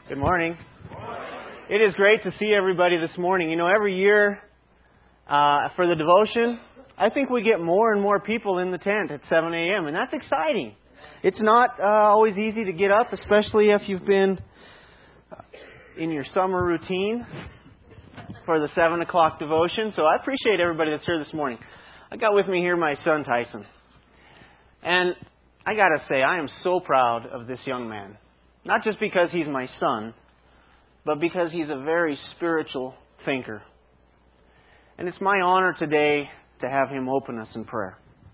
Good morning. It is great to see everybody this morning. You know, every year for the devotion, I think we get more and more people in the tent at 7 a.m., and that's exciting. It's not always easy to get up, especially if you've been in your summer routine for the 7 o'clock devotion. So I appreciate everybody that's here this morning. I got with me here my son, Tyson. And I got to say, I am so proud of this young man. Not just because he's my son, but because he's a very spiritual thinker. And it's my honor today to have him open us in prayer.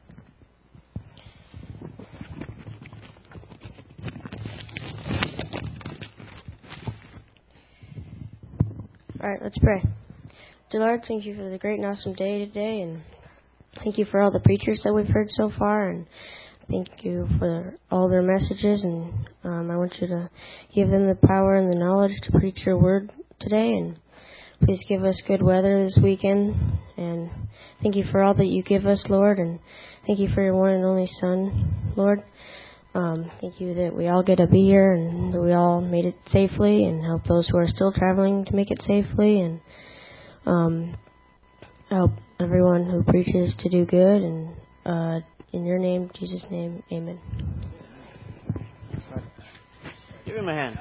All right, let's pray. Dear Lord, thank you for the great and awesome day today, and thank you for all the preachers that we've heard so far, and thank you for all their messages, and I want you to give them the power and the knowledge to preach your word today, and please give us good weather this weekend, and thank you for all that you give us, Lord, and thank you for your one and only Son, Lord. Thank you that we all get to be here and that we all made it safely, and help those who are still traveling to make it safely, and help everyone who preaches to do good, and in your name, Jesus' name, amen. Give him a hand.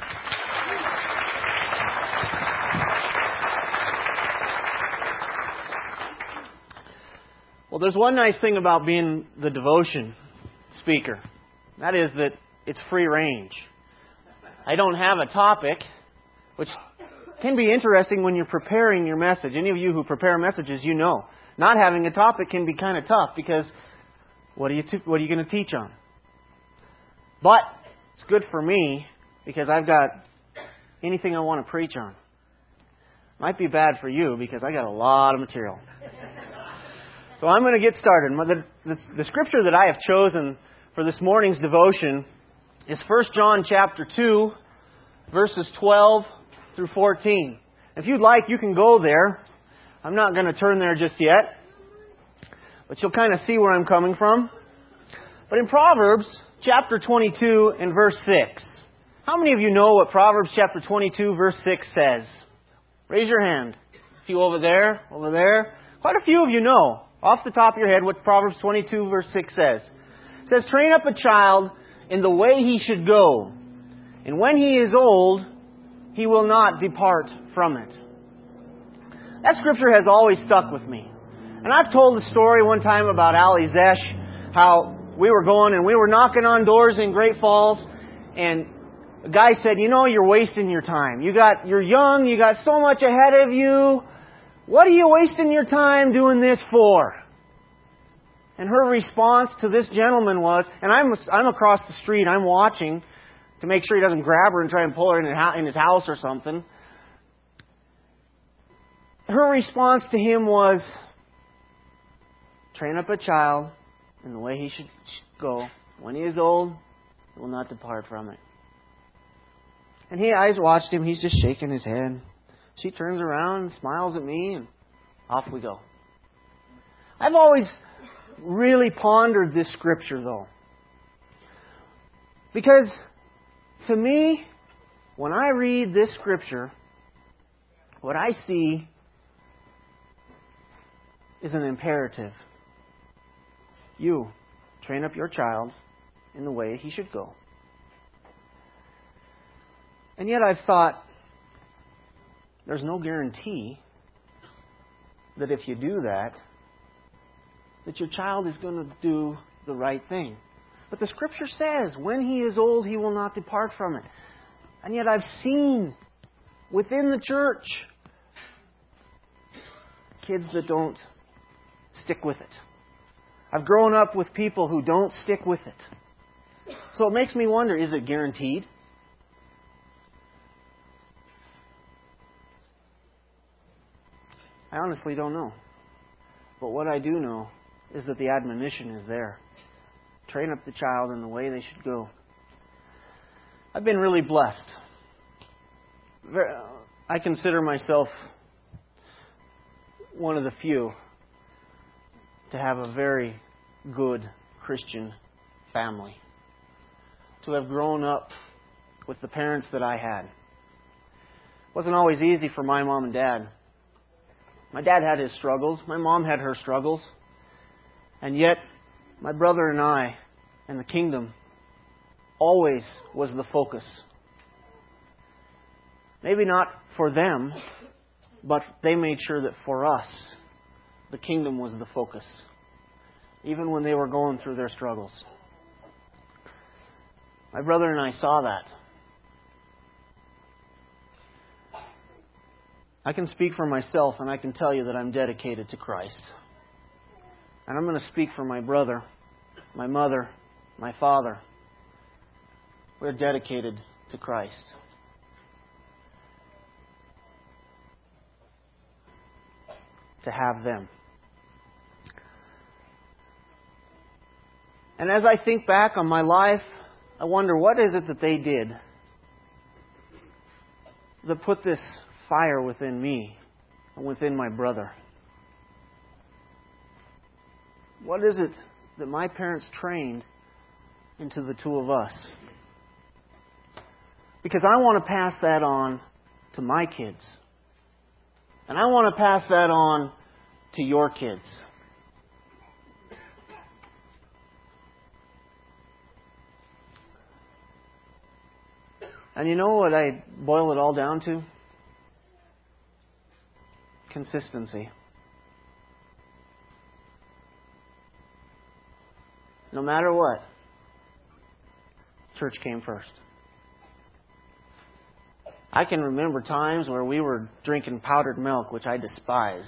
Well, there's one nice thing about being the devotion speaker. That is that it's free range. I don't have a topic, which can be interesting when you're preparing your message. Any of you who prepare messages, you know, not having a topic can be kind of tough because what are you going to teach on? But it's good for me because I've got anything I want to preach on. Might be bad for you because I got a lot of material. So I'm going to get started. The scripture that I have chosen for this morning's devotion is 1 John chapter 2, verses 12 through 14. If you'd like, you can go there. I'm not going to turn there just yet, but you'll kind of see where I'm coming from. But in Proverbs chapter 22 and verse 6, how many of you know what Proverbs chapter 22 verse 6 says? Raise your hand. A few over there. Quite a few of you know off the top of your head what Proverbs 22 verse 6 says. It says, train up a child in the way he should go, and when he is old, he will not depart from it. That scripture has always stuck with me. And I've told the story one time about Ali Zesh, how we were going and we were knocking on doors in Great Falls, and a guy said, you know, you're wasting your time. You're young, you got so much ahead of you. What are you wasting your time doing this for? And her response to this gentleman was, and I'm across the street, I'm watching to make sure he doesn't grab her and try and pull her in his house or something. Her response to him was, train up a child in the way he should go. When he is old, he will not depart from it. And I watched him, he's just shaking his head. She turns around and smiles at me, and off we go. I've always really pondered this scripture, though. Because, to me, when I read this scripture, what I see is an imperative. You, train up your child in the way he should go. And yet I've thought, there's no guarantee that if you do that your child is going to do the right thing. But the scripture says, when he is old, he will not depart from it. And yet I've seen within the church kids that don't stick with it. I've grown up with people who don't stick with it. So it makes me wonder, is it guaranteed? I honestly don't know. But what I do know is that the admonition is there. Train up the child in the way they should go. I've been really blessed. I consider myself one of the few to have a very good Christian family. To have grown up with the parents that I had. wasn't always easy for my mom and dad. My dad had his struggles. My mom had her struggles. And yet, my brother and I and the kingdom always was the focus. Maybe not for them, but they made sure that for us, the kingdom was the focus, even when they were going through their struggles. My brother and I saw that. I can speak for myself, and I can tell you that I'm dedicated to Christ. And I'm going to speak for my brother, my mother, my father. We're dedicated to Christ. To have them. And as I think back on my life, I wonder, what is it that they did that put this fire within me and within my brother? What is it that my parents trained into the two of us? Because I want to pass that on to my kids. And I want to pass that on to your kids. And you know what I boil it all down to? Consistency. No matter what, church came first. I can remember times where we were drinking powdered milk, which I despise.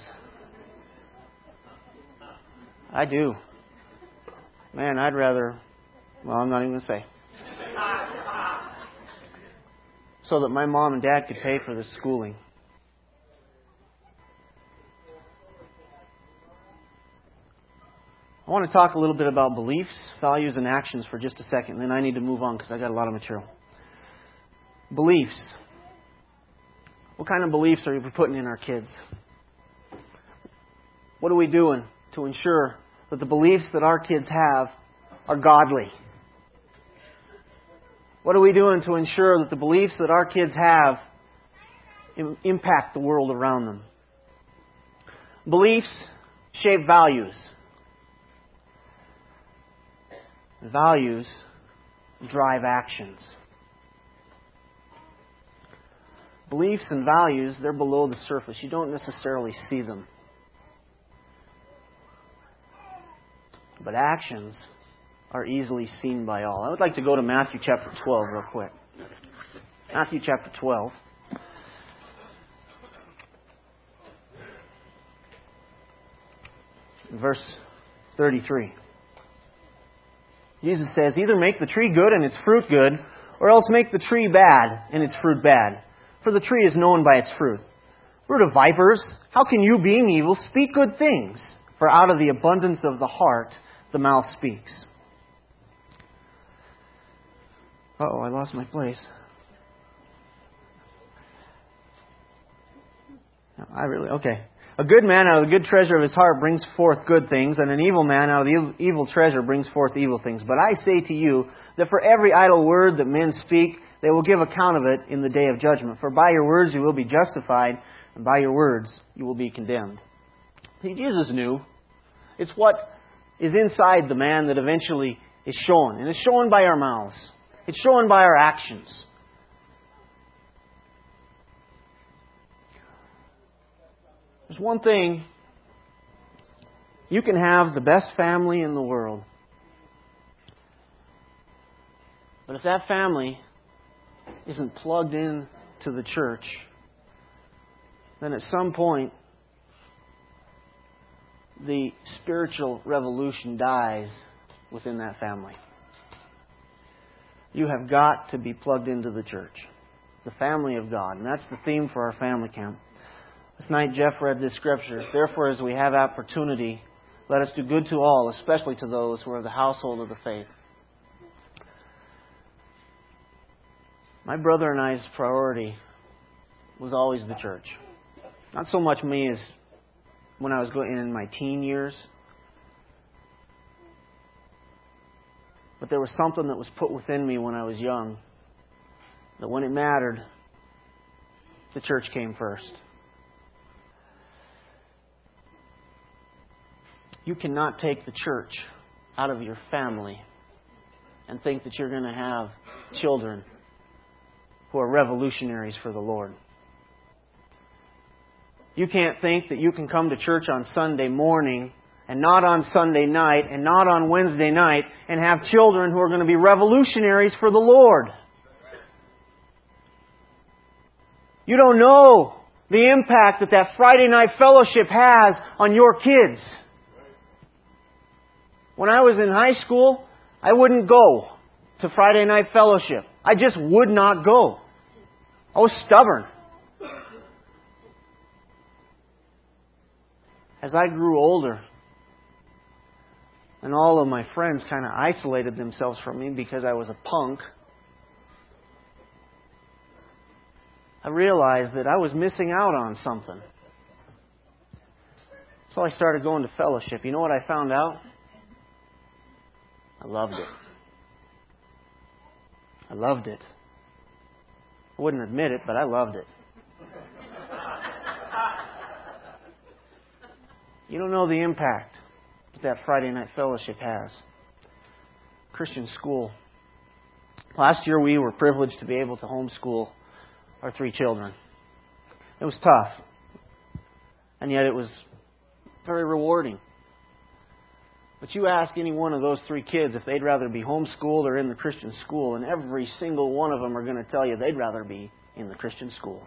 I do. Man, I'd rather... Well, I'm not even going to say. So that my mom and dad could pay for the schooling. I want to talk a little bit about beliefs, values, and actions for just a second. Then I need to move on because I got a lot of material. Beliefs. What kind of beliefs are we putting in our kids? What are we doing to ensure that the beliefs that our kids have are godly? What are we doing to ensure that the beliefs that our kids have impact the world around them? Beliefs shape values. Values drive actions. Beliefs and values, they're below the surface. You don't necessarily see them. But actions are easily seen by all. I would like to go to Matthew chapter 12 real quick. Matthew chapter 12. Verse 33. Jesus says, either make the tree good and its fruit good, or else make the tree bad and its fruit bad. For the tree is known by its fruit. Brood of vipers, how can you, being evil, speak good things? For out of the abundance of the heart, the mouth speaks. Uh-oh, I lost my place. Okay. A good man out of the good treasure of his heart brings forth good things, and an evil man out of the evil treasure brings forth evil things. But I say to you that for every idle word that men speak, they will give account of it in the day of judgment. For by your words you will be justified, and by your words you will be condemned. See, Jesus knew it's what is inside the man that eventually is shown. And it's shown by our mouths. It's shown by our actions. There's one thing. You can have the best family in the world. But if that family isn't plugged in to the church, then at some point the spiritual revolution dies within that family. You have got to be plugged into the church, the family of God. And that's the theme for our family camp. This night Jeff read this scripture. Therefore, as we have opportunity, let us do good to all, especially to those who are of the household of the faith. My brother and I's priority was always the church. Not so much me as when I was going in my teen years. But there was something that was put within me when I was young, that when it mattered, the church came first. You cannot take the church out of your family and think that you're going to have children who are revolutionaries for the Lord. You can't think that you can come to church on Sunday morning and not on Sunday night and not on Wednesday night and have children who are going to be revolutionaries for the Lord. You don't know the impact that Friday night fellowship has on your kids. When I was in high school, I wouldn't go to Friday night fellowship. I just would not go. I was stubborn. As I grew older, and all of my friends kind of isolated themselves from me because I was a punk, I realized that I was missing out on something. So I started going to fellowship. You know what I found out? I loved it. I loved it. I wouldn't admit it, but I loved it. You don't know the impact that Friday night fellowship has. Christian school. Last year we were privileged to be able to homeschool our 3 children. It was tough. And yet it was very rewarding. But you ask any one of those 3 kids if they'd rather be homeschooled or in the Christian school, and every single one of them are going to tell you they'd rather be in the Christian school.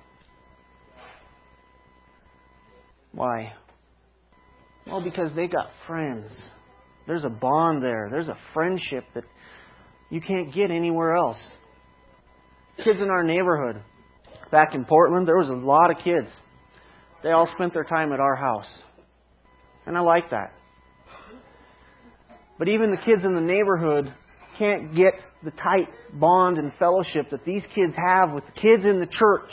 Why? Well, because they got friends. There's a bond there. There's a friendship that you can't get anywhere else. Kids in our neighborhood, back in Portland, there was a lot of kids. They all spent their time at our house. And I like that. But even the kids in the neighborhood can't get the tight bond and fellowship that these kids have with the kids in the church.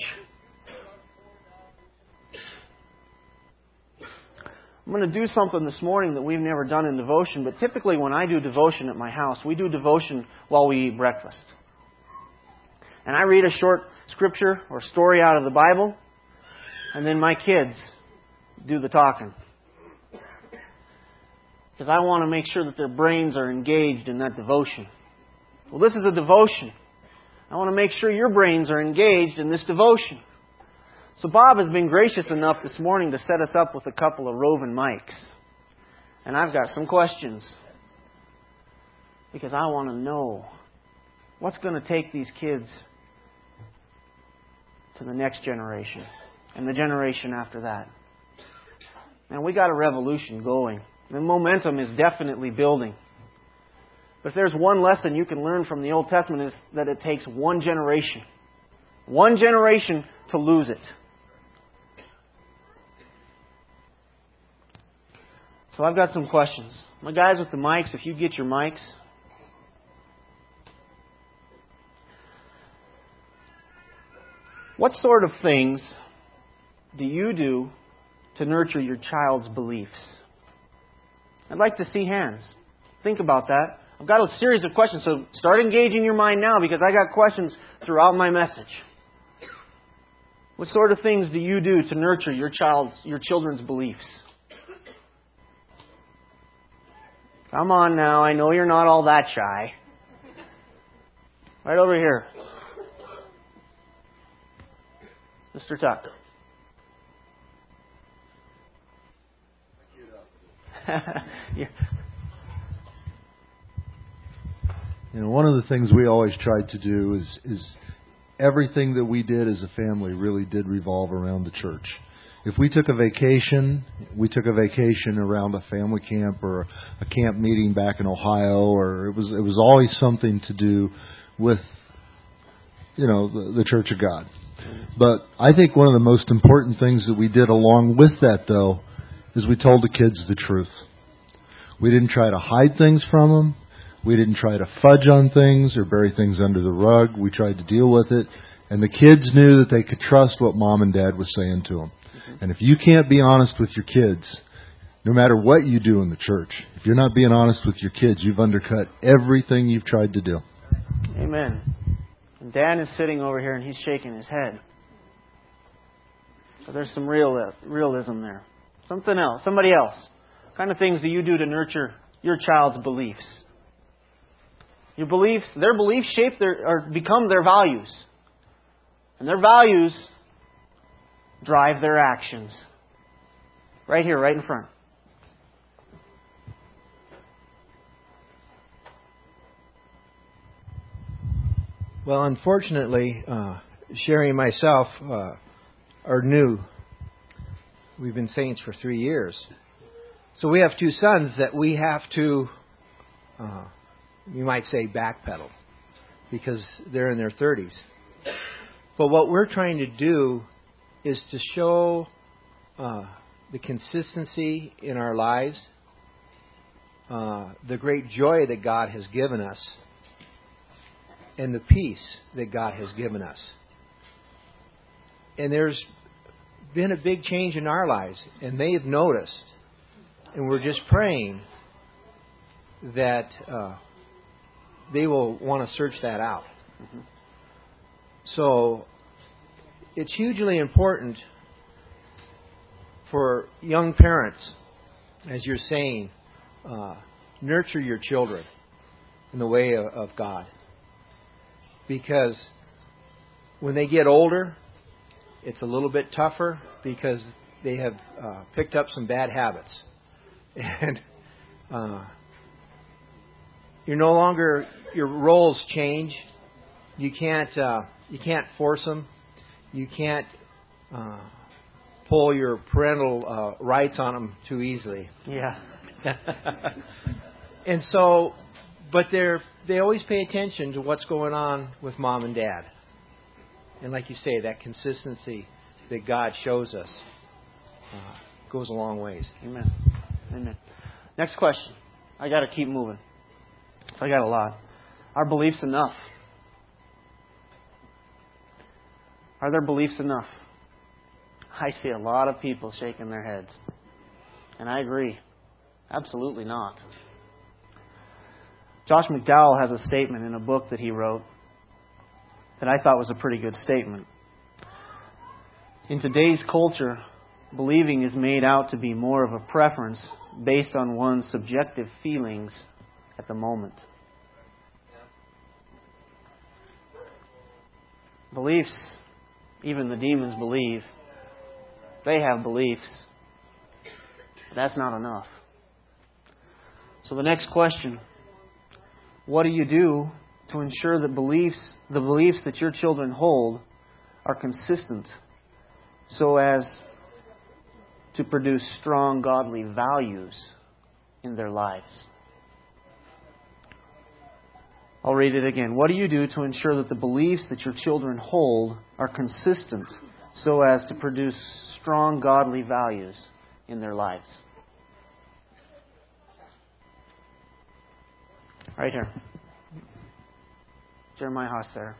I'm going to do something this morning that we've never done in devotion, but typically when I do devotion at my house, we do devotion while we eat breakfast. And I read a short scripture or story out of the Bible, and then my kids do the talking. Because I want to make sure that their brains are engaged in that devotion. Well, this is a devotion. I want to make sure your brains are engaged in this devotion. So Bob has been gracious enough this morning to set us up with a couple of roving mics. And I've got some questions. Because I want to know what's going to take these kids to the next generation. And the generation after that. And we got a revolution going. The momentum is definitely building. But if there's one lesson you can learn from the Old Testament is that it takes one generation. One generation to lose it. So I've got some questions. My guys with the mics, if you get your mics. What sort of things do you do to nurture your child's beliefs? I'd like to see hands. Think about that. I've got a series of questions, so start engaging your mind now because I got questions throughout my message. What sort of things do you do to nurture your children's beliefs? Come on now, I know you're not all that shy. Right over here. Mr. Tuck. One of the things we always tried to do is everything that we did as a family really did revolve around the church. If we took a vacation, we took a vacation around a family camp or a camp meeting back in Ohio, or it was always something to do with, the Church of God. But I think one of the most important things that we did along with that, though, is we told the kids the truth. We didn't try to hide things from them. We didn't try to fudge on things or bury things under the rug. We tried to deal with it. And the kids knew that they could trust what Mom and Dad was saying to them. And if you can't be honest with your kids, no matter what you do in the church, if you're not being honest with your kids, you've undercut everything you've tried to do. Amen. And Dan is sitting over here and he's shaking his head. But there's some realism there. Something else. Somebody else. What kind of things do you do to nurture your child's beliefs? Your beliefs, their beliefs shape or become their values. And their values drive their actions. Right here, right in front. Well, unfortunately, Sherry and myself are new. We've been saints for 3 years. So we have 2 sons that we have to, you might say, backpedal because they're in their 30s. But what we're trying to do is to show the consistency in our lives, the great joy that God has given us, and the peace that God has given us. And there's been a big change in our lives, and they have noticed. And we're just praying that they will want to search that out. Mm-hmm. So it's hugely important for young parents, as you're saying, nurture your children in the way of God. Because when they get older, it's a little bit tougher because they have picked up some bad habits. And you're no longer, your roles change. You can't force them. You can't pull your parental rights on them too easily. Yeah. And so, but they always pay attention to what's going on with mom and dad. And like you say, that consistency that God shows us goes a long ways. Amen. Amen. Next question. I got to keep moving. So I got a lot. Are beliefs enough? Are their beliefs enough? I see a lot of people shaking their heads. And I agree. Absolutely not. Josh McDowell has a statement in a book that he wrote that I thought was a pretty good statement. In today's culture, believing is made out to be more of a preference based on one's subjective feelings at the moment. Beliefs, even the demons believe. They have beliefs. But that's not enough. So the next question, what do you do to ensure that the beliefs that your children hold are consistent so as to produce strong godly values in their lives? I'll read it again. What do you do to ensure that the beliefs that your children hold are consistent so as to produce strong godly values in their lives? Right here. Jeremiah Hosser.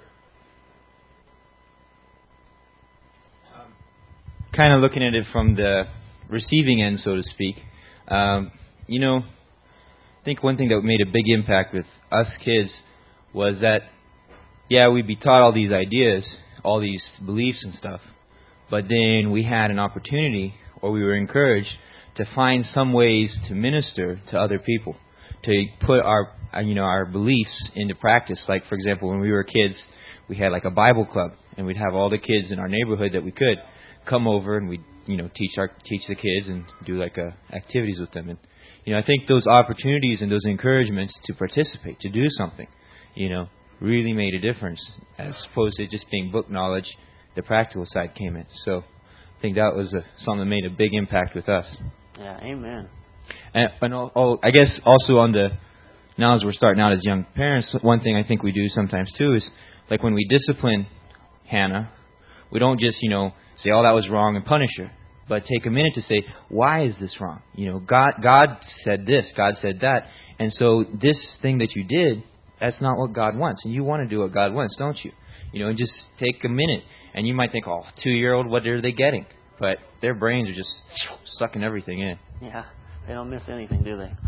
Kind of looking at it from the receiving end, so to speak. I think one thing that made a big impact with us kids was that, we'd be taught all these ideas, all these beliefs and stuff, but then we had an opportunity, or we were encouraged, to find some ways to minister to other people, to put our beliefs into practice. Like, for example, when we were kids, we had like a Bible club, and we'd have all the kids in our neighborhood that we could come over, and we'd teach the kids and do like activities with them. And I think those opportunities and those encouragements to participate, to do something, really made a difference, as opposed to just being book knowledge. The practical side came in. So I think that was something that made a big impact with us. Yeah, amen. And I guess also now as we're starting out as young parents, one thing I think we do sometimes too is, like when we discipline Hannah, we don't just, say, oh, that was wrong and punish her. But take a minute to say, why is this wrong? God said this, God said that. And so this thing that you did, that's not what God wants. And you want to do what God wants, don't you? And just take a minute. And you might think, 2-year-old, what are they getting? But their brains are just sucking everything in. Yeah, they don't miss anything, do they?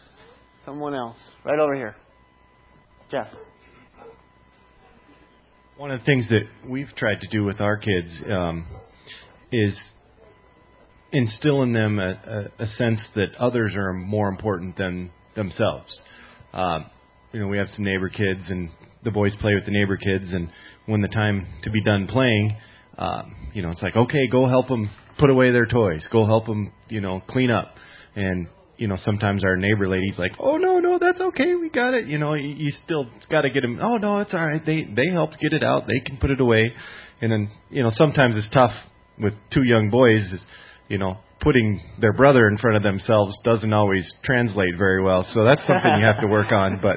Someone else. Right over here. Jeff. One of the things that we've tried to do with our kids is instill in them a sense that others are more important than themselves. We have some neighbor kids, and the boys play with the neighbor kids, and when the time to be done playing, it's like, okay, go help them put away their toys. Go help them, clean up. And, sometimes our neighbor lady's like, oh, no, that's okay. We got it. You still got to get them. Oh, no, it's all right. They helped get it out. They can put it away. And then, sometimes it's tough with two young boys, putting their brother in front of themselves doesn't always translate very well. So that's something you have to work on. But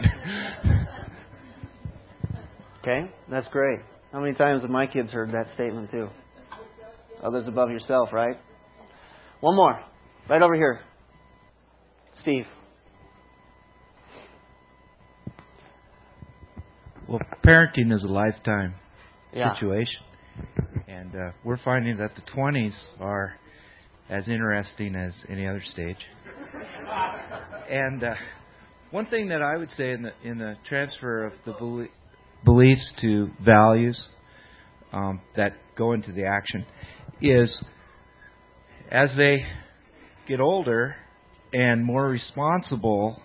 okay, that's great. How many times have my kids heard that statement too? Others above yourself, right? One more. Right over here. Steve. Well, parenting is a lifetime Yeah. situation. And we're finding that the 20s are as interesting as any other stage. And one thing that I would say in the transfer of the beliefs to values that go into the action is as they get older and more responsible,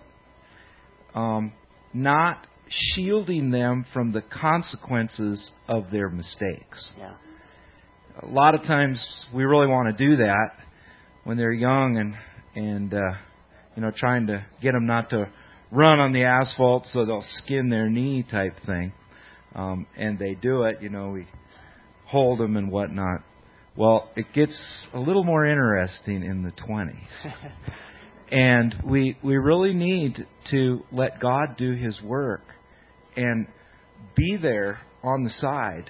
not shielding them from the consequences of their mistakes. Yeah. A lot of times we really want to do that when they're young and trying to get them not to run on the asphalt so they'll skin their knee type thing. And they do it, we hold them and whatnot. Well, it gets a little more interesting in the 20s. And we really need to let God do His work and be there on the side,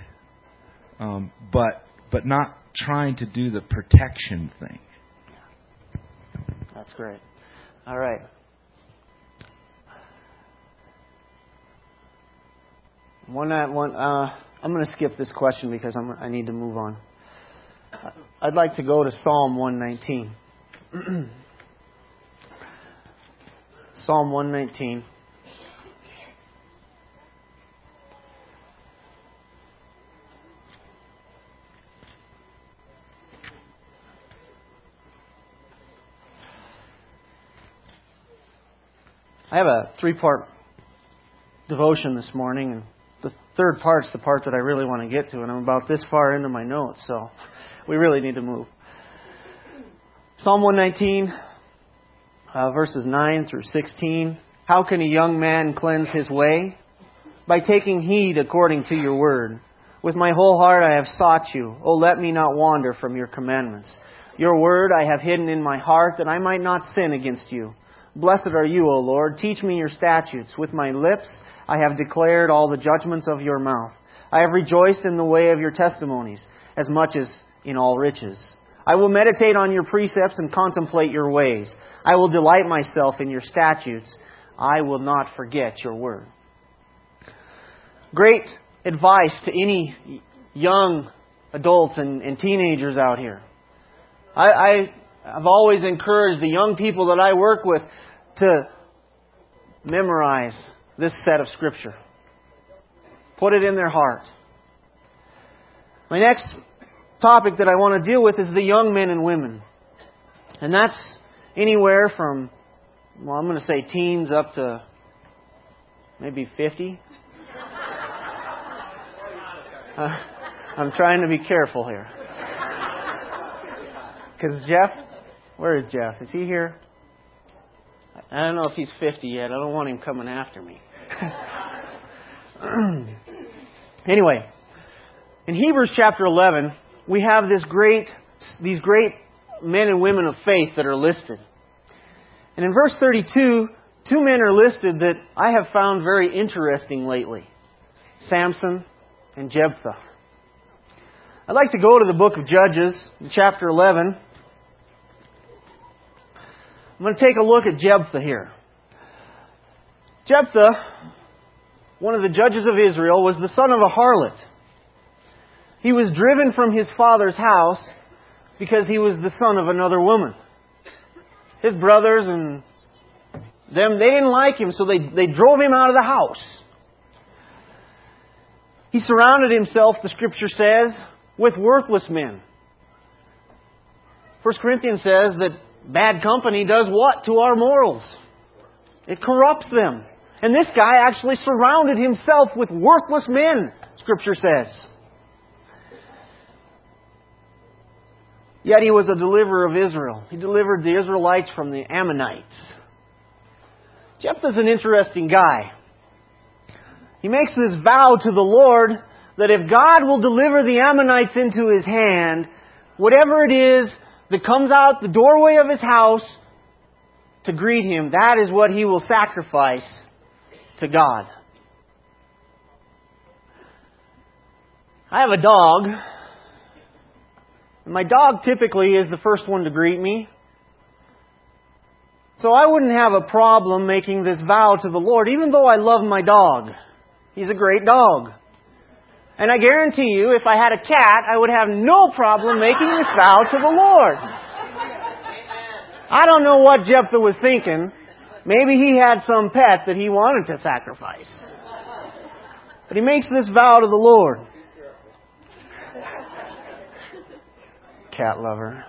but not trying to do the protection thing. That's great. All right. I'm going to skip this question because I need to move on. I'd like to go to Psalm 119. Psalm 119. I have a 3-part devotion this morning, and the third part's the part that I really want to get to, and I'm about this far into my notes, so we really need to move. Psalm 119, verses 9 through 16. How can a young man cleanse his way? By taking heed according to your word. With my whole heart I have sought you. O let me not wander from your commandments. Your word I have hidden in my heart, that I might not sin against you. Blessed are you, O Lord. Teach me your statutes. With my lips I have declared all the judgments of your mouth. I have rejoiced in the way of your testimonies, as much as in all riches. I will meditate on your precepts and contemplate your ways. I will delight myself in your statutes. I will not forget your word. Great advice to any young adults and teenagers out here. I've always encouraged the young people that I work with to memorize this set of Scripture. Put it in their heart. My next topic that I want to deal with is the young men and women. And that's anywhere from, I'm going to say teens up to maybe 50. I'm trying to be careful here. Because Jeff, where is Jeff? Is he here? I don't know if he's 50 yet. I don't want him coming after me. Anyway, in Hebrews chapter 11, we have these great men and women of faith that are listed. And in verse 32, 2 men are listed that I have found very interesting lately. Samson and Jephthah. I'd like to go to the book of Judges, chapter 11. I'm going to take a look at Jephthah here. Jephthah, one of the judges of Israel, was the son of a harlot. He was driven from his father's house because he was the son of another woman. His brothers and them, they didn't like him, so they drove him out of the house. He surrounded himself, the Scripture says, with worthless men. 1 Corinthians says that bad company does what to our morals? It corrupts them. And this guy actually surrounded himself with worthless men, Scripture says. Yet he was a deliverer of Israel. He delivered the Israelites from the Ammonites. Jephthah's an interesting guy. He makes this vow to the Lord that if God will deliver the Ammonites into his hand, whatever it is that comes out the doorway of his house to greet him, that is what he will sacrifice to God. I have a dog. And my dog typically is the first one to greet me. So I wouldn't have a problem making this vow to the Lord, even though I love my dog. He's a great dog. And I guarantee you, if I had a cat, I would have no problem making this vow to the Lord. I don't know what Jephthah was thinking. Maybe he had some pet that he wanted to sacrifice. But he makes this vow to the Lord. Cat lover.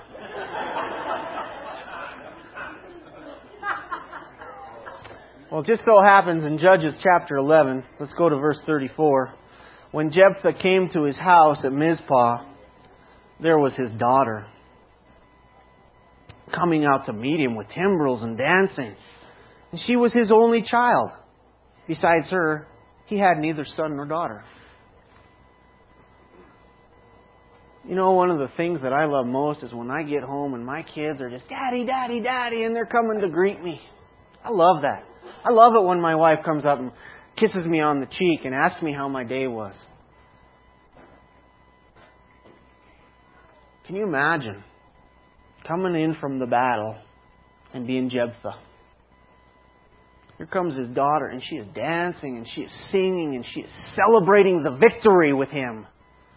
Well, it just so happens in Judges chapter 11, let's go to verse 34. When Jephthah came to his house at Mizpah, there was his daughter coming out to meet him with timbrels and dancing. And she was his only child. Besides her, he had neither son nor daughter. You know, one of the things that I love most is when I get home and my kids are just, Daddy, Daddy, Daddy, and they're coming to greet me. I love that. I love it when my wife comes up and kisses me on the cheek and asks me how my day was. Can you imagine coming in from the battle and being Jephthah? Here comes his daughter, and she is dancing, and she is singing, and she is celebrating the victory with him.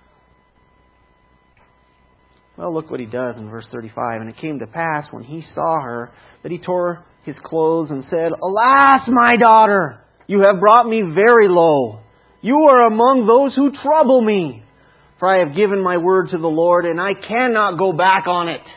Well, look what he does in verse 35. And it came to pass when he saw her that he tore his clothes and said, Alas, my daughter, you have brought me very low. You are among those who trouble me. For I have given my word to the Lord, and I cannot go back on it.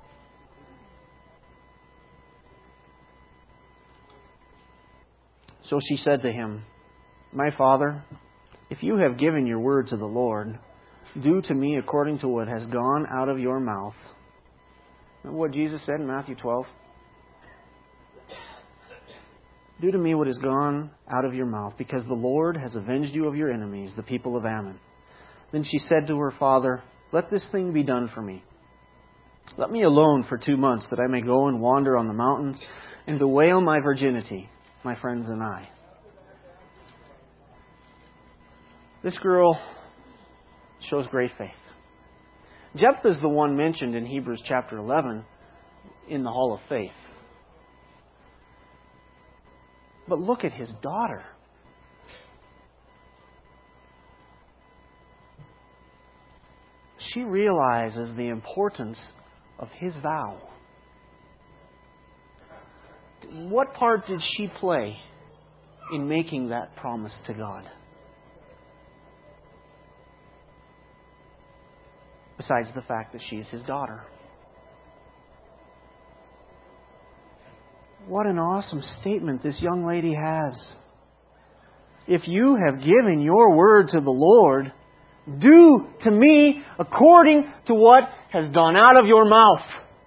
So she said to him, My father, if you have given your word to the Lord, do to me according to what has gone out of your mouth. Remember what Jesus said in Matthew 12? Do to me what has gone out of your mouth, because the Lord has avenged you of your enemies, the people of Ammon. Then she said to her father, Let this thing be done for me. Let me alone for 2 months, that I may go and wander on the mountains and bewail my virginity, my friends and I. This girl shows great faith. Jephthah is the one mentioned in Hebrews chapter 11 in the Hall of Faith. But look at his daughter. She realizes the importance of his vow. What part did she play in making that promise to God? Besides the fact that she is his daughter. What an awesome statement this young lady has. If you have given your word to the Lord, do to me according to what has gone out of your mouth.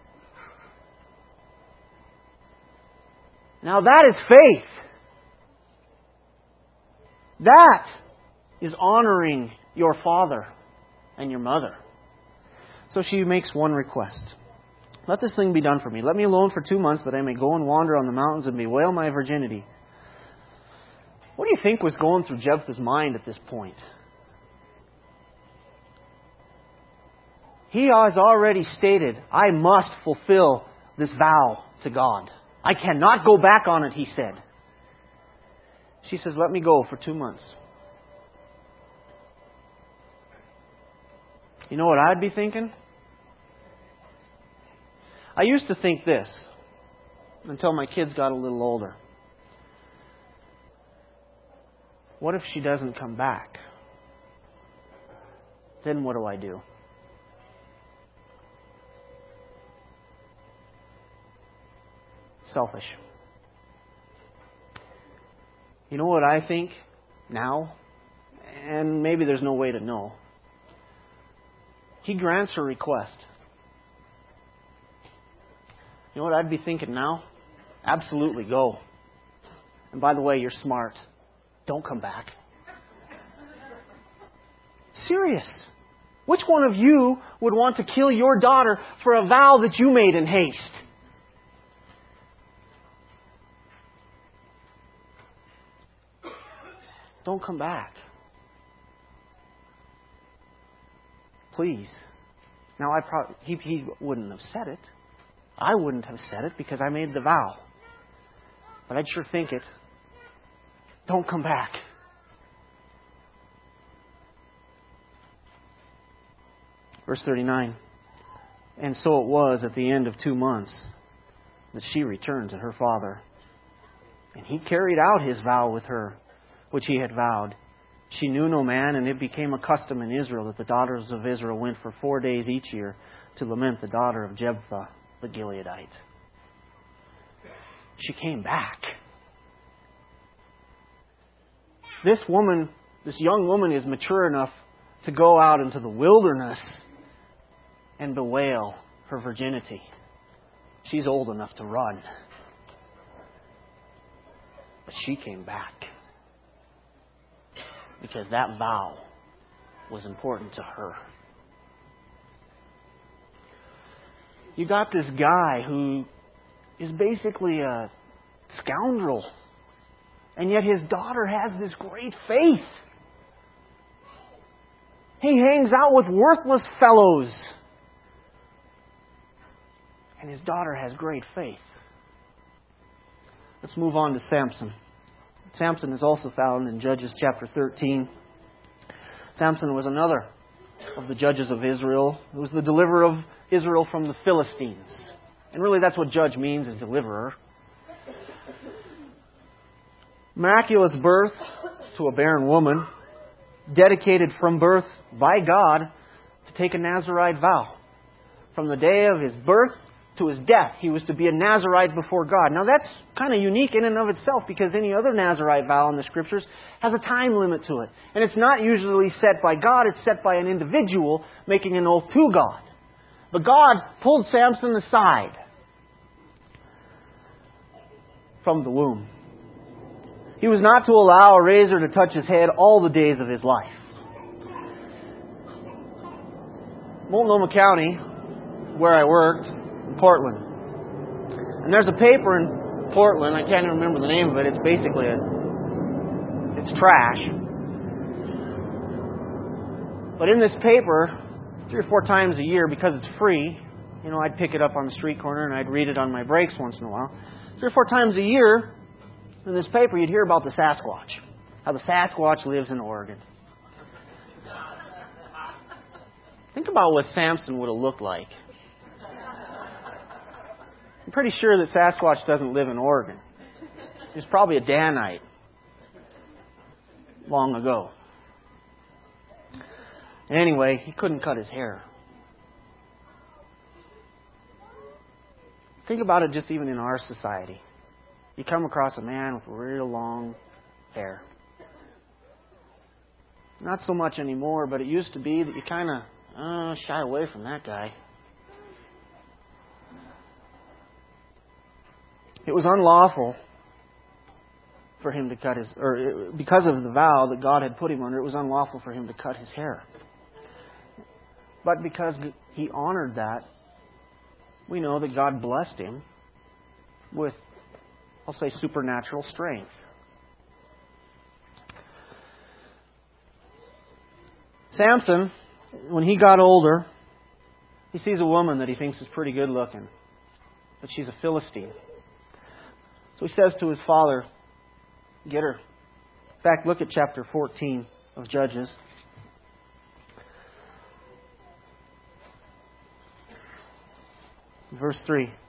Now that is faith. That is honoring your father and your mother. So she makes one request. Let this thing be done for me. Let me alone for 2 months, that I may go and wander on the mountains and bewail my virginity. What do you think was going through Jephthah's mind at this point? He has already stated, I must fulfill this vow to God. I cannot go back on it, he said. She says, let me go for 2 months. You know what I'd be thinking? I used to think this until my kids got a little older. What if she doesn't come back? then what do I do? Selfish. You know what I think now? And maybe there's no way to know. He grants her request. You know what I'd be thinking now? Absolutely go. And by the way, you're smart. Don't come back. Serious. Which one of you would want to kill your daughter for a vow that you made in haste? Don't come back. Please. Now, he wouldn't have said it. I wouldn't have said it because I made the vow. But I'd sure think it. Don't come back. Verse 39. And so it was at the end of 2 months that she returned to her father. And he carried out his vow with her, which he had vowed. She knew no man, and it became a custom in Israel that the daughters of Israel went for 4 days each year to lament the daughter of Jephthah the Gileadite. She came back. This young woman is mature enough to go out into the wilderness and bewail her virginity. She's old enough to run. But she came back. Because that vow was important to her. You got this guy who is basically a scoundrel. And yet his daughter has this great faith. He hangs out with worthless fellows. And his daughter has great faith. Let's move on to Samson. Samson is also found in Judges chapter 13. Samson was another of the judges of Israel. He was the deliverer of Israel from the Philistines. And really that's what judge means, is deliverer. Miraculous birth to a barren woman, dedicated from birth by God to take a Nazirite vow. From the day of his birth to his death, he was to be a Nazirite before God. Now that's kind of unique in and of itself, because any other Nazirite vow in the Scriptures has a time limit to it. And it's not usually set by God, it's set by an individual making an oath to God. But God pulled Samson aside from the womb. He was not to allow a razor to touch his head all the days of his life. Multnomah County, where I worked, in Portland. And there's a paper in Portland, I can't even remember the name of it, it's basically it's trash. But in this paper, 3 or 4 times a year, because it's free, I'd pick it up on the street corner and I'd read it on my breaks once in a while. 3 or 4 times a year, in this paper, you'd hear about the Sasquatch. How the Sasquatch lives in Oregon. Think about what Samson would have looked like. I'm pretty sure that Sasquatch doesn't live in Oregon. He's probably a Danite. Long ago. Anyway, he couldn't cut his hair. Think about it just even in our society. You come across a man with real long hair. Not so much anymore, but it used to be that you kind of shy away from that guy. It was unlawful for him to cut because of the vow that God had put him under, it was unlawful for him to cut his hair. But because he honored that, we know that God blessed him with, I'll say, supernatural strength. Samson, when he got older, he sees a woman that he thinks is pretty good looking, but she's a Philistine. So he says to his father, get her. In fact, look at chapter 14 of Judges. Verse 3. It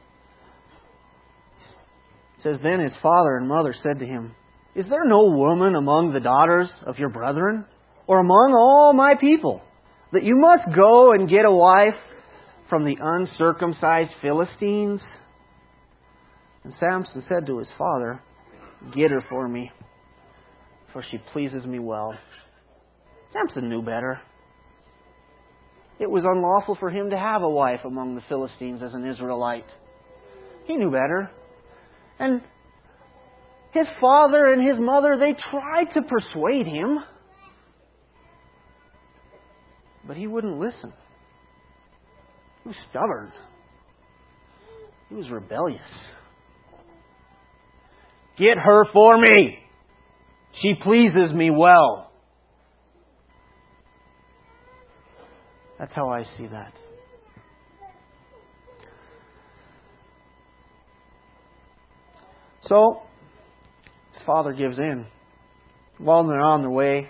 says, then his father and mother said to him, is there no woman among the daughters of your brethren, or among all my people, that you must go and get a wife from the uncircumcised Philistines? And Samson said to his father, Get her for me, for she pleases me well. Samson knew better. It was unlawful for him to have a wife among the Philistines as an Israelite. He knew better. And his father and his mother, they tried to persuade him. But he wouldn't listen. He was stubborn. He was rebellious. Get her for me. She pleases me well. That's how I see that. So, his father gives in. While they're on their way,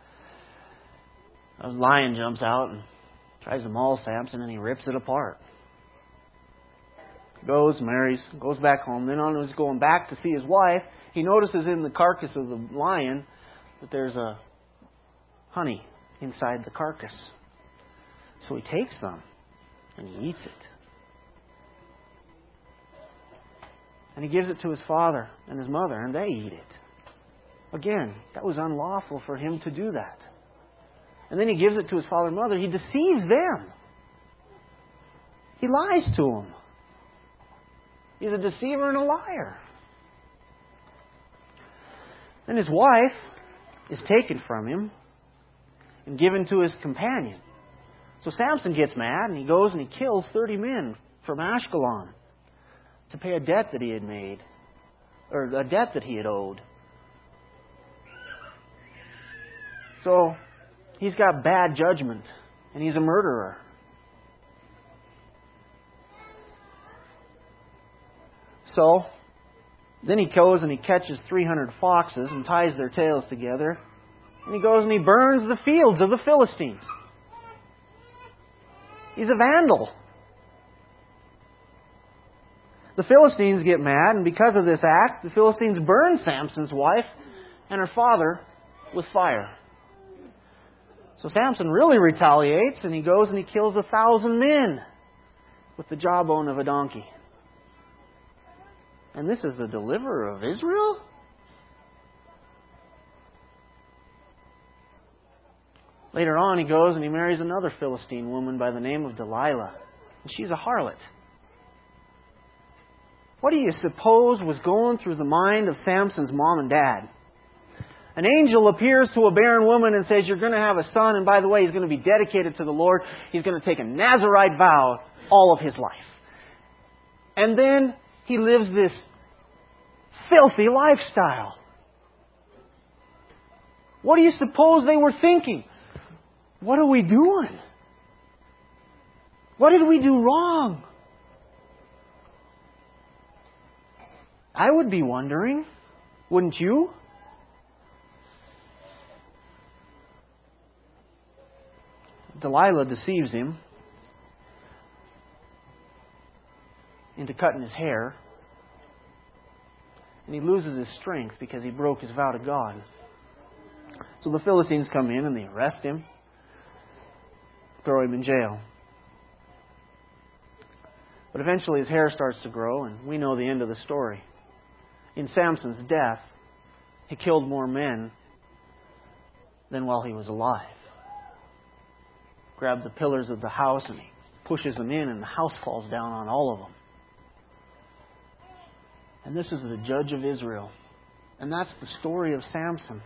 a lion jumps out and tries to maul Samson, and he rips it apart. Goes, marries, goes back home. Then on his going back to see his wife, he notices in the carcass of the lion that there's a honey inside the carcass. So he takes some and he eats it. And he gives it to his father and his mother, and they eat it. Again, that was unlawful for him to do that. And then he gives it to his father and mother. He deceives them. He lies to them. He's a deceiver and a liar. Then his wife is taken from him and given to his companion. So Samson gets mad and he goes and he kills 30 men from Ashkelon to pay a debt that he had made, or a debt that he had owed. So he's got bad judgment and he's a murderer. So then he goes and he catches 300 foxes and ties their tails together. And he goes and he burns the fields of the Philistines. He's a vandal. The Philistines get mad, and because of this act, the Philistines burn Samson's wife and her father with fire. So Samson really retaliates, and he goes and he kills 1,000 men with the jawbone of a donkey. And this is the deliverer of Israel? Later on, he goes and he marries another Philistine woman by the name of Delilah. And she's a harlot. What do you suppose was going through the mind of Samson's mom and dad? An angel appears to a barren woman and says, You're going to have a son, and by the way, he's going to be dedicated to the Lord. He's going to take a Nazirite vow all of his life. And then he lives this filthy lifestyle. What do you suppose they were thinking? What are we doing? What did we do wrong? I would be wondering, wouldn't you? Delilah deceives him into cutting his hair, and he loses his strength because he broke his vow to God. So the Philistines come in and they arrest him, throw him in jail. But eventually his hair starts to grow, and we know the end of the story. In Samson's death, he killed more men than while he was alive. Grabbed the pillars of the house and he pushes them in, and the house falls down on all of them. And this is the judge of Israel. And that's the story of Samson.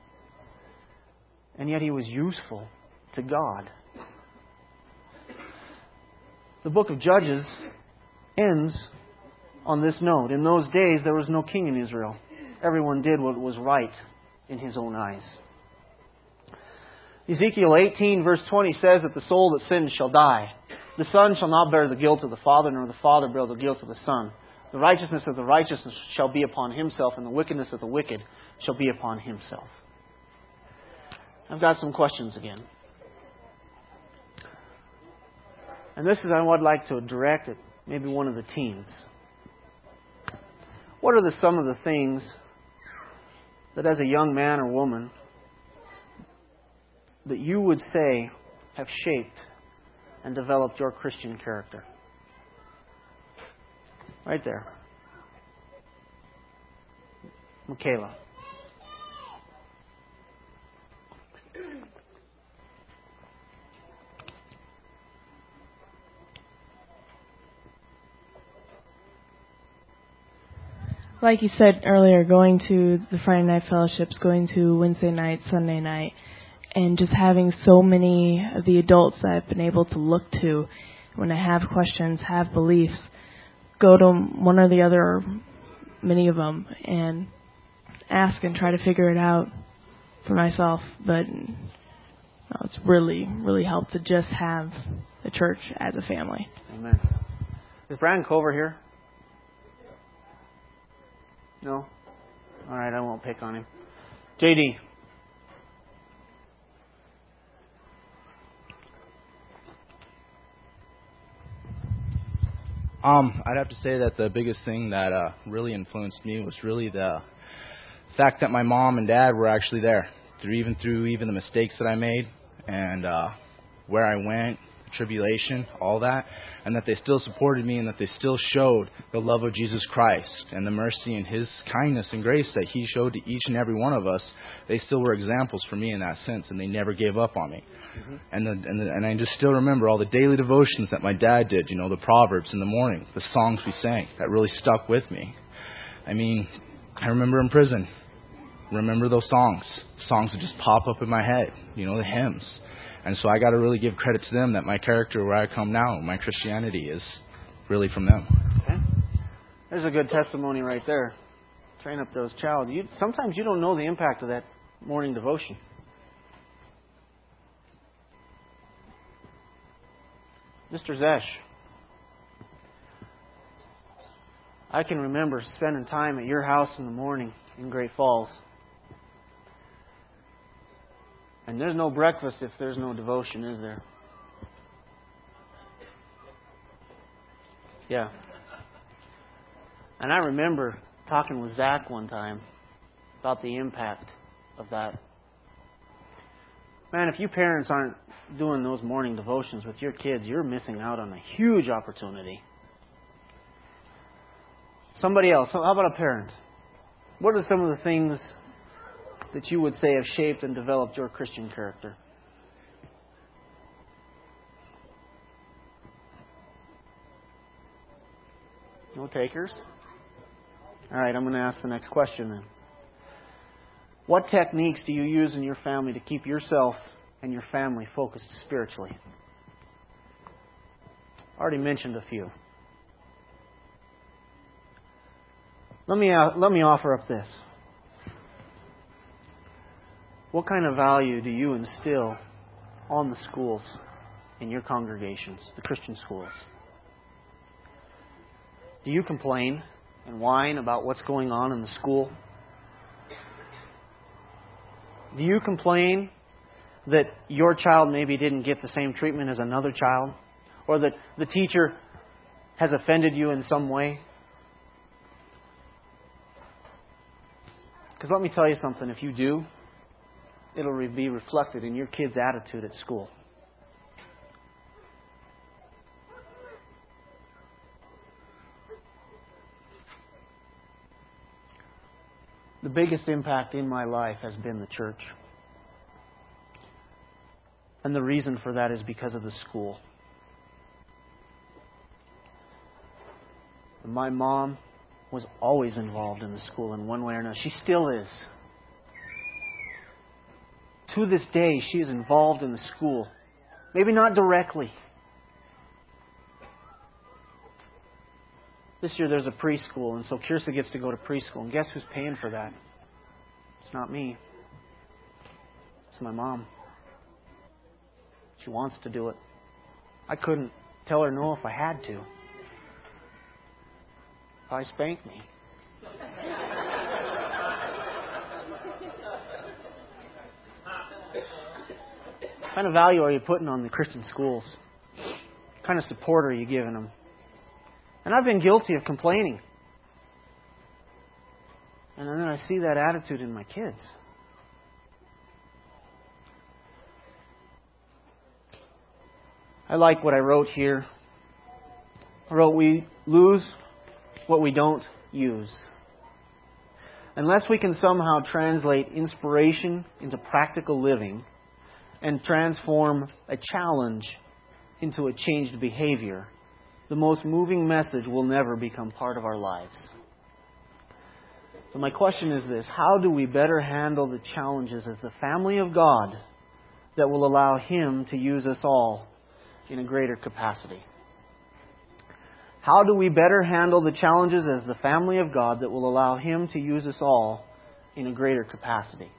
And yet he was useful to God. The book of Judges ends on this note. In those days, there was no king in Israel. Everyone did what was right in his own eyes. Ezekiel 18 verse 20 says that the soul that sins shall die. The son shall not bear the guilt of the father, nor the father bear the guilt of the son. The righteousness of the righteous shall be upon himself, and the wickedness of the wicked shall be upon himself. I've got some questions again. And this is what I'd like to direct at maybe one of the teens. What are some of the things that as a young man or woman that you would say have shaped and developed your Christian character? Right there. Michaela. Like you said earlier, going to the Friday night fellowships, going to Wednesday night, Sunday night, and just having so many of the adults that I've been able to look to when I have questions, have beliefs, go to one or the other, or many of them, and ask and try to figure it out for myself. But it's really, really helped to just have the church as a family. Amen. Is Brian Cover here? No? All right, I won't pick on him. JD. I'd have to say that the biggest thing that really influenced me was really the fact that my mom and dad were actually there through even the mistakes that I made and where I went, tribulation, all that, and that they still supported me and that they still showed the love of Jesus Christ and the mercy and His kindness and grace that He showed to each and every one of us. They still were examples for me in that sense, and they never gave up on me. Mm-hmm. And I just still remember all the daily devotions that my dad did, the Proverbs in the morning, the songs we sang, that really stuck with me. I mean, I remember in prison, remember those songs would just pop up in my head, the hymns. And so I got to really give credit to them that my character, where I come now, my Christianity is really from them. Okay. There's a good testimony right there. Train up those child. Sometimes you don't know the impact of that morning devotion. Mr. Zesh. I can remember spending time at your house in the morning in Great Falls. And there's no breakfast if there's no devotion, is there? Yeah. And I remember talking with Zach one time about the impact of that. Man, if you parents aren't doing those morning devotions with your kids, you're missing out on a huge opportunity. Somebody else. How about a parent? What are some of the things that you would say have shaped and developed your Christian character? No takers? All right, I'm going to ask the next question then. What techniques do you use in your family to keep yourself and your family focused spiritually? I already mentioned a few. Let me offer up this. What kind of value do you instill on the schools in your congregations, the Christian schools? Do you complain and whine about what's going on in the school? Do you complain that your child maybe didn't get the same treatment as another child? Or that the teacher has offended you in some way? Because let me tell you something, if you do, it'll be reflected in your kid's attitude at school. The biggest impact in my life has been the church. And the reason for that is because of the school. My mom was always involved in the school in one way or another. She still is. To this day, she is involved in the school. Maybe not directly. This year there's a preschool, and so Kirsta gets to go to preschool. And guess who's paying for that? It's not me. It's my mom. She wants to do it. I couldn't tell her no if I had to. Probably spank me. What kind of value are you putting on the Christian schools? What kind of support are you giving them? And I've been guilty of complaining. And then I see that attitude in my kids. I like what I wrote here. I wrote, we lose what we don't use. Unless we can somehow translate inspiration into practical living and transform a challenge into a changed behavior, the most moving message will never become part of our lives. So my question is this: how do we better handle the challenges as the family of God that will allow Him to use us all in a greater capacity? How do we better handle the challenges as the family of God that will allow Him to use us all in a greater capacity?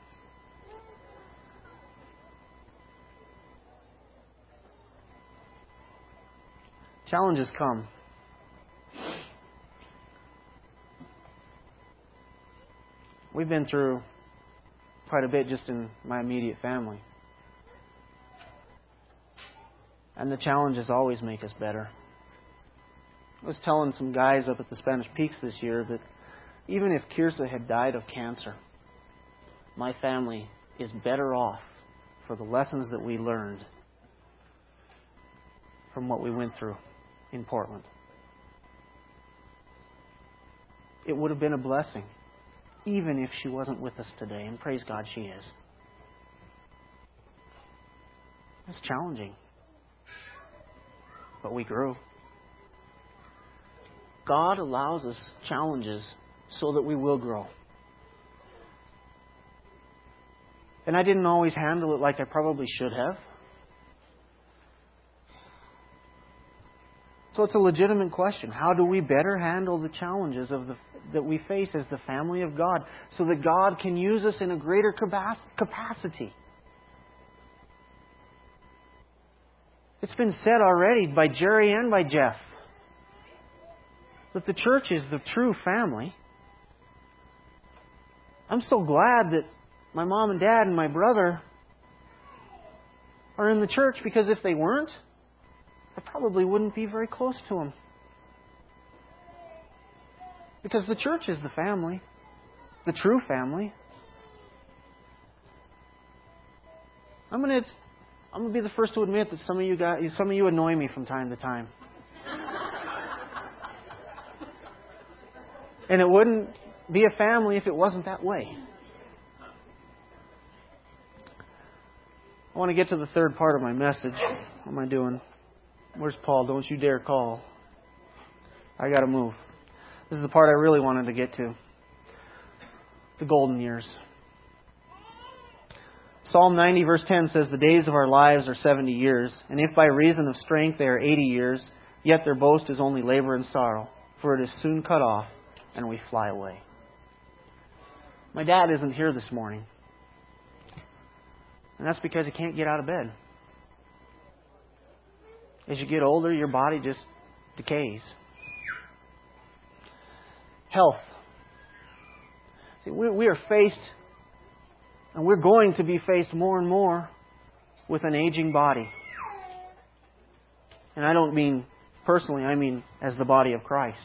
Challenges come. We've been through quite a bit just in my immediate family. And the challenges always make us better. I was telling some guys up at the Spanish Peaks this year that even if Kirsa had died of cancer, my family is better off for the lessons that we learned from what we went through in Portland. It would have been a blessing, even if she wasn't with us today, and praise God she is. It's challenging, but we grew. God allows us challenges so that we will grow. And I didn't always handle it like I probably should have. So it's a legitimate question. How do we better handle the challenges that we face as the family of God so that God can use us in a greater capacity? It's been said already by Jerry and by Jeff that the church is the true family. I'm so glad that my mom and dad and my brother are in the church, because if they weren't, I probably wouldn't be very close to them. Because the church is the family, the true family. I'm going to be the first to admit that some of you annoy me from time to time. And it wouldn't be a family if it wasn't that way. I want to get to the third part of my message. What am I doing? Where's Paul? Don't you dare call. I got to move. This is the part I really wanted to get to. The golden years. Psalm 90 verse 10 says, "The days of our lives are 70 years, and if by reason of strength they are 80 years, yet their boast is only labor and sorrow, for it is soon cut off, and we fly away." My dad isn't here this morning. And that's because he can't get out of bed. As you get older, your body just decays. Health. See, we are faced, and we're going to be faced more and more with an aging body. And I don't mean personally, I mean as the body of Christ.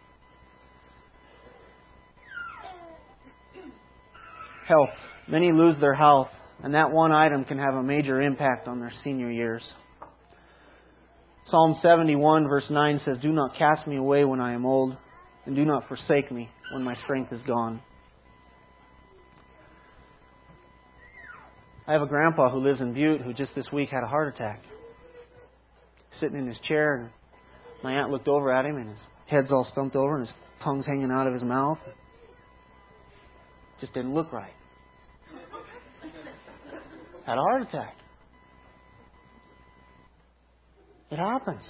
Health. Many lose their health, and that one item can have a major impact on their senior years. Psalm 71 verse 9 says, "Do not cast me away when I am old, and do not forsake me when my strength is gone." I have a grandpa who lives in Butte who just this week had a heart attack. Sitting in his chair, and my aunt looked over at him, and his head's all stumped over, and his tongue's hanging out of his mouth. Just didn't look right. Had a heart attack. It happens.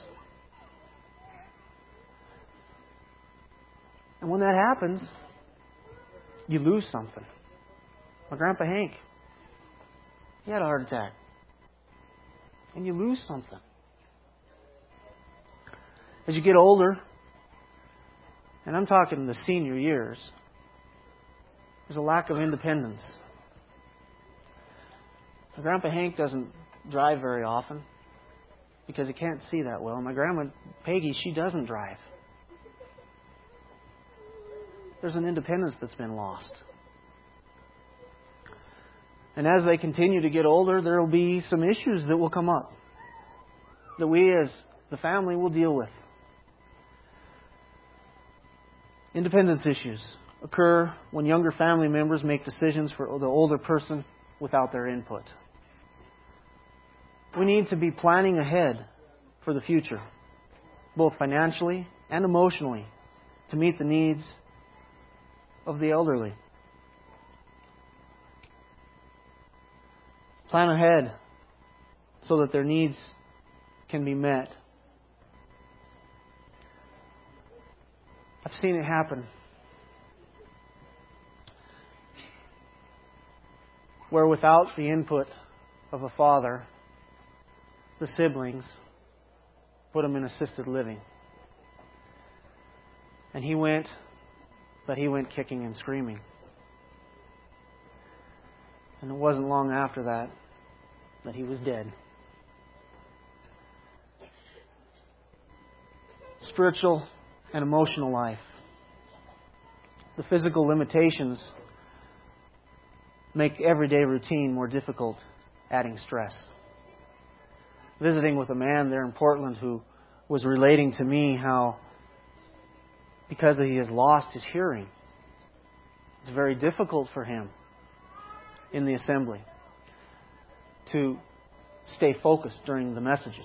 And when that happens, you lose something. My Grandpa Hank, he had a heart attack. And you lose something. As you get older, and I'm talking the senior years, there's a lack of independence. My Grandpa Hank doesn't drive very often because he can't see that well. My Grandma Peggy, she doesn't drive. There's an independence that's been lost. And as they continue to get older, there will be some issues that will come up. that we as the family will deal with. Independence issues occur when younger family members make decisions for the older person without their input. We need to be planning ahead for the future, both financially and emotionally, to meet the needs of the elderly. Plan ahead so that their needs can be met. I've seen it happen where without the input of a father, the siblings put him in assisted living. And he went kicking and screaming. And it wasn't long after that he was dead. Spiritual and emotional life. The physical limitations make everyday routine more difficult, adding stress. Visiting with a man there in Portland who was relating to me how, because he has lost his hearing, it's very difficult for him in the assembly to stay focused during the messages.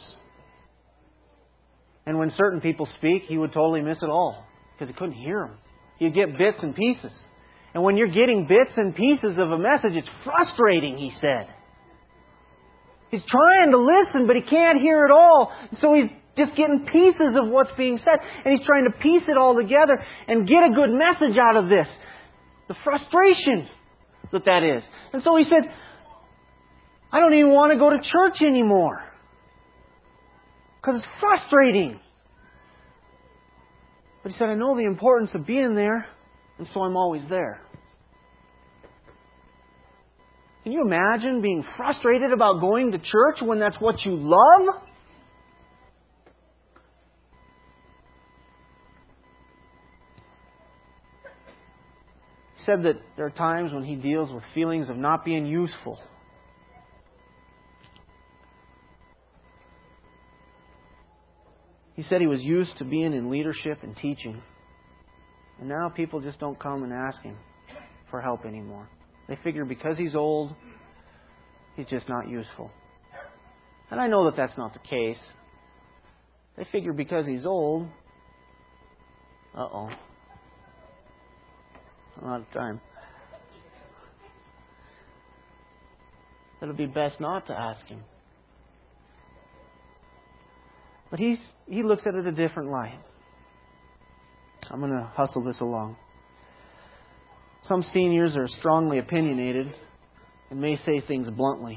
And when certain people speak, he would totally miss it all because he couldn't hear them. He'd get bits and pieces. And when you're getting bits and pieces of a message, it's frustrating, he said. He's trying to listen, but he can't hear it all. So he's just getting pieces of what's being said. And he's trying to piece it all together and get a good message out of this. The frustration that is. And so he said, I don't even want to go to church anymore. Because it's frustrating. But he said, I know the importance of being there, and so I'm always there. Can you imagine being frustrated about going to church when that's what you love? He said that there are times when he deals with feelings of not being useful. He said he was used to being in leadership and teaching. And now people just don't come and ask him for help anymore. They figure because he's old, he's just not useful. And I know that that's not the case. They figure because he's old, I'm out of time. It'll be best not to ask him. But he looks at it a different light. I'm going to hustle this along. Some seniors are strongly opinionated and may say things bluntly.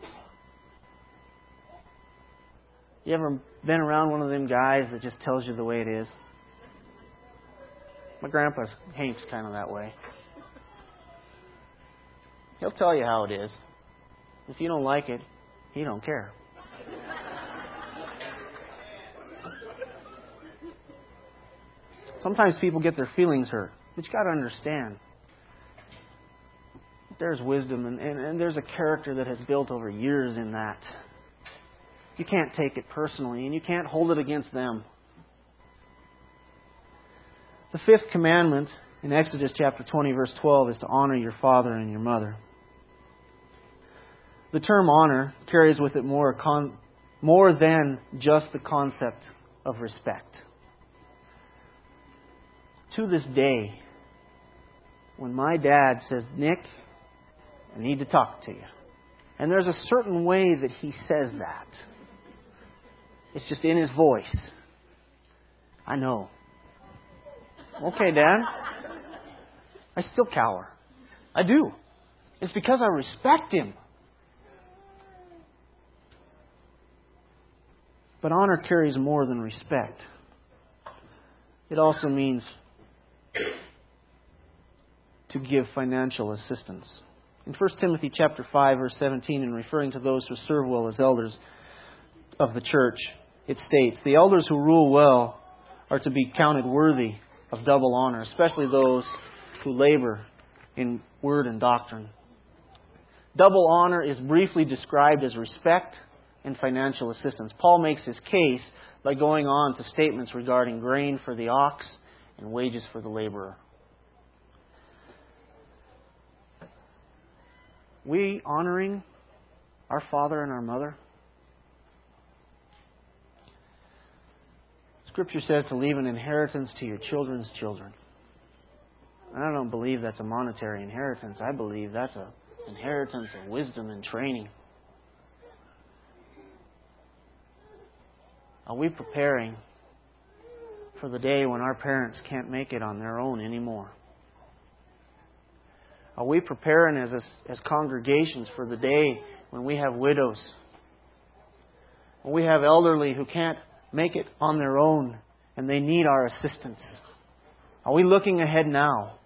You ever been around one of them guys that just tells you the way it is? My grandpa Hank's kind of that way. He'll tell you how it is. If you don't like it, he don't care. Sometimes people get their feelings hurt. But you got to understand, there's wisdom and there's a character that has built over years in that. You can't take it personally and you can't hold it against them. The fifth commandment in Exodus chapter 20 verse 12 is to honor your father and your mother. The term honor carries with it more than just the concept of respect. To this day, when my dad says, Nick, I need to talk to you. And there's a certain way that he says that. It's just in his voice. I know. Okay, Dad. I still cower. I do. It's because I respect him. But honor carries more than respect. It also means to give financial assistance. In 1 Timothy chapter 5, verse 17, in referring to those who serve well as elders of the church, it states, the elders who rule well are to be counted worthy of double honor, especially those who labor in word and doctrine. Double honor is briefly described as respect and financial assistance. Paul makes his case by going on to statements regarding grain for the ox and wages for the laborer. We honoring our father and our mother? Scripture says to leave an inheritance to your children's children. I don't believe that's a monetary inheritance. I believe that's an inheritance of wisdom and training. Are we preparing for the day when our parents can't make it on their own anymore? Are we preparing as congregations for the day when we have widows? When we have elderly who can't make it on their own and they need our assistance? Are we looking ahead now?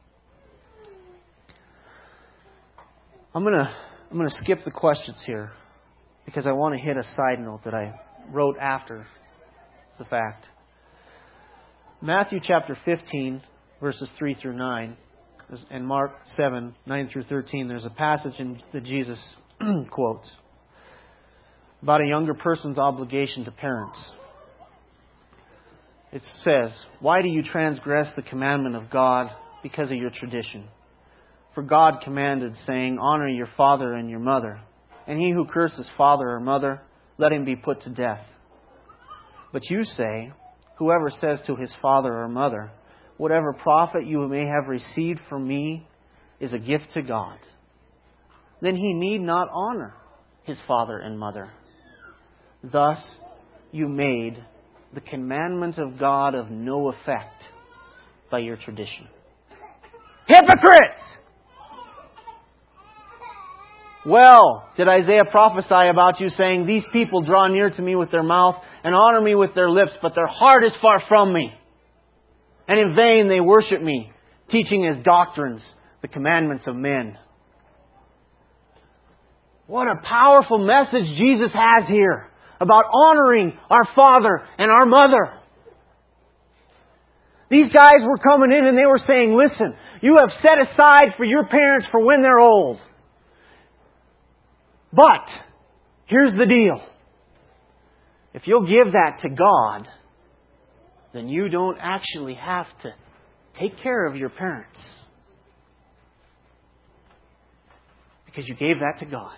I'm going to skip the questions here because I want to hit a side note that I wrote after the fact. Matthew chapter 15, verses 3 through 9, and Mark 7, 9 through 13, there's a passage that Jesus quotes about a younger person's obligation to parents. It says, "Why do you transgress the commandment of God because of your tradition? For God commanded, saying, 'Honor your father and your mother, and he who curses father or mother, let him be put to death.' But you say, 'Whoever says to his father or mother, whatever profit you may have received from me is a gift to God,' then he need not honor his father and mother. Thus you made the commandment of God of no effect by your tradition." Hypocrites! Well, did Isaiah prophesy about you, saying, "These people draw near to me with their mouth and honor me with their lips, but their heart is far from me. And in vain they worship me, teaching as doctrines the commandments of men." What a powerful message Jesus has here about honoring our father and our mother. These guys were coming in and they were saying, "Listen, you have set aside for your parents for when they're old. But here's the deal. If you'll give that to God, then you don't actually have to take care of your parents. Because you gave that to God."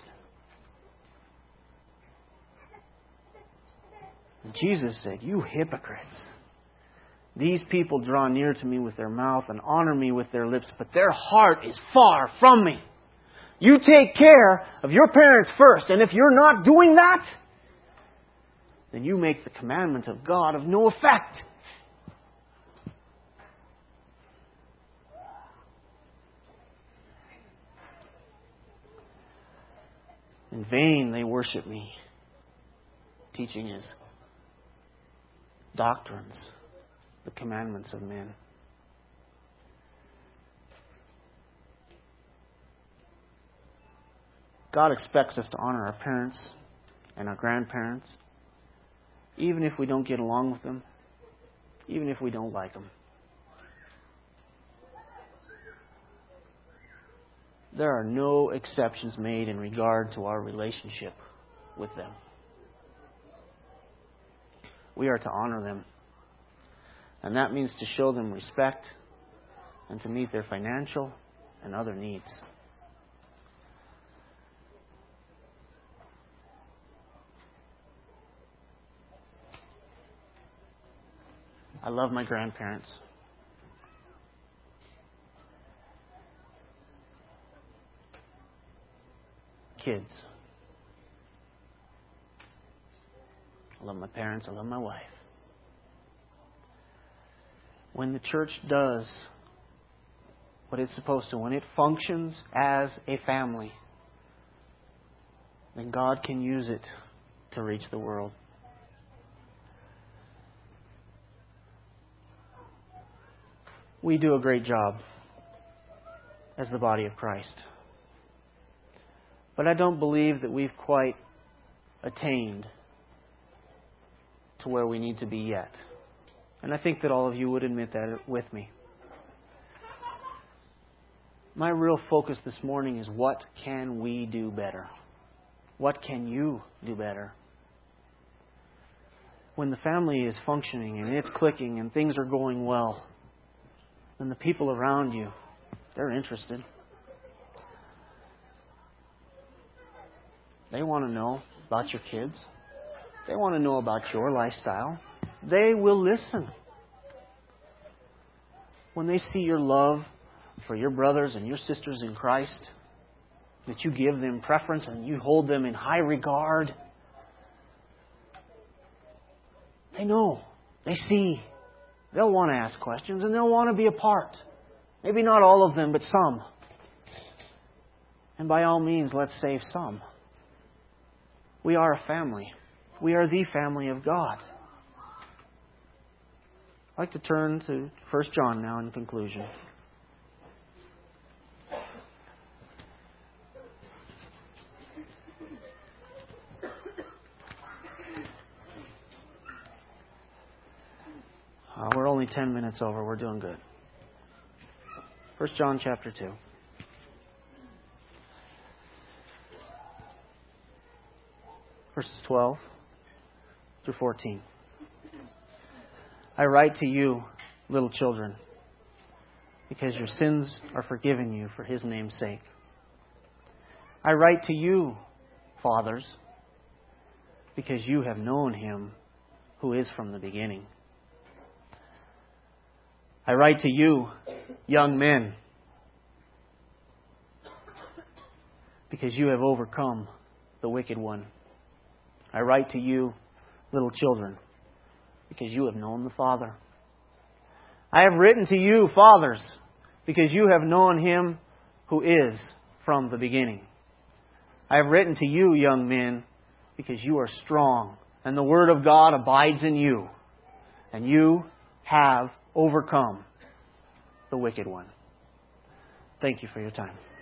And Jesus said, "You hypocrites. These people draw near to me with their mouth and honor me with their lips, but their heart is far from me. You take care of your parents first, and if you're not doing that, then you make the commandment of God of no effect." In vain they worship me, teaching as doctrines the commandments of men. God expects us to honor our parents and our grandparents, even if we don't get along with them, even if we don't like them. There are no exceptions made in regard to our relationship with them. We are to honor them, and that means to show them respect and to meet their financial and other needs. I love my grandparents. Kids. I love my parents. I love my wife. When the church does what it's supposed to, when it functions as a family, then God can use it to reach the world. We do a great job as the body of Christ. But I don't believe that we've quite attained to where we need to be yet. And I think that all of you would admit that with me. My real focus this morning is what can we do better? What can you do better? When the family is functioning and it's clicking and things are going well, then the people around you, they're interested. They want to know about your kids. They want to know about your lifestyle. They will listen. When they see your love for your brothers and your sisters in Christ, that you give them preference and you hold them in high regard, they know. They see. They'll want to ask questions and they'll want to be a part. Maybe not all of them, but some. And by all means, let's save some. We are a family. We are the family of God. I'd like to turn to 1 John now in conclusion. We're only 10 minutes over. We're doing good. 1 John chapter 2. Verses 12 through 14. I write to you, little children, because your sins are forgiven you for His name's sake. I write to you, fathers, because you have known Him who is from the beginning. I write to you, young men, because you have overcome the wicked one. I write to you, little children, because you have known the Father. I have written to you, fathers, because you have known Him who is from the beginning. I have written to you, young men, because you are strong, and the Word of God abides in you, and you have overcome the wicked one. Thank you for your time.